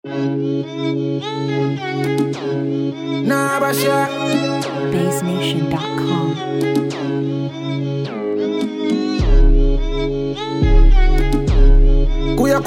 Nah, Basha. BaseNation.com. Kuya.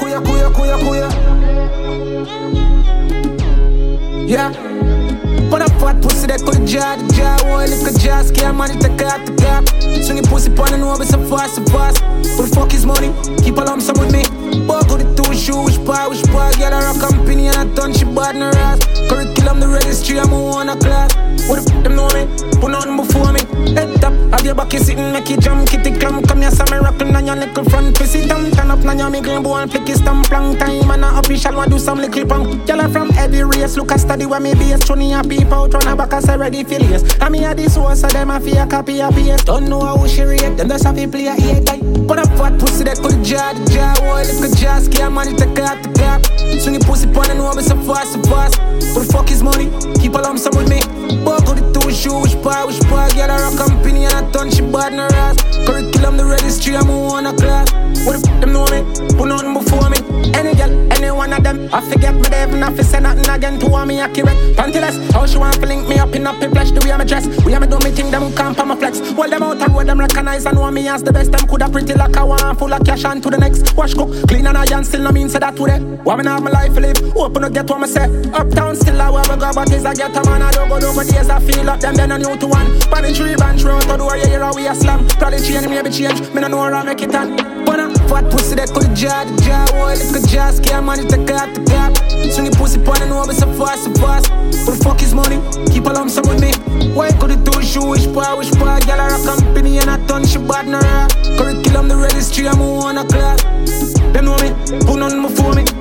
Yeah. Put a fat pussy that could jar, oh, lick a jar, scare money, take out the cap. Swing your pussy pon and over so fast. Who the fuck is money? Keep a lump sum with me. Boy, go the two shoe, which bar, get her a company and a ton, she bad in her ass. Curriculum, the registry, I'm on a class. What the f*** them know me? Put nothing before me. Head up, have your back, you sitting, make it jump, kitty clam. Come here, some rockin' on your little front. Pussy dumb, turn up, now your middle bone, flick his stamp, long time. And a official, want do some little punk. Y'all are from every race, look a study where me base. Tony a peep out, run a back, I say ready for lace. I mean, this one, so them a fear copy a PS. Don't know how she rate, them just have to play a 8 time. Put a fat pussy that could jar, oh, lick a jar, scare money, take out the cap. Swing your pussy pon and over so fast. Who the fuck is money? Keep a lump sum with me. Boy, go the two shoe, which bar, get her a company and a ton, she bad in her ass. Curriculum, the registry, I'm on a class. What the f*** them know me? Put nothing before me. Any girl, any one of them, I forget me, they even have to say nothing again to want me accurate. Pantyless, how she want to link me up in flesh, the way I'm dressed. We have me do me thing, them who can't pa my flex. Hold them out and roll them recognize and want me as the best. Them coulda pretty like a one, full of cash and to the next. Wash cook, clean and iron, still no mean say that today. Woman have my life to live, open to get what me say. Uptown still I wear me go, but is I get a man, I don't go days I feel up them, then I new to one. Pan tree, bench, road, to door, yeah, we a slam. Probably change, maybe change, me no know where I make it on. Wanna fat pussy that could jar, oh, lick a jar, scare money, take out the cap. Swing your pussy pon and over so fast. Who the fuck is money? Keep a lump sum with me. Why could it do shoe, which bar, get her a company and a ton, she bad in her ass. Curriculum, the registry, I'm on a class. Them know me, put nothing before me.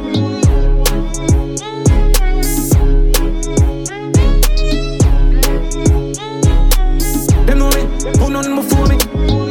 Them know me, put nothing before me.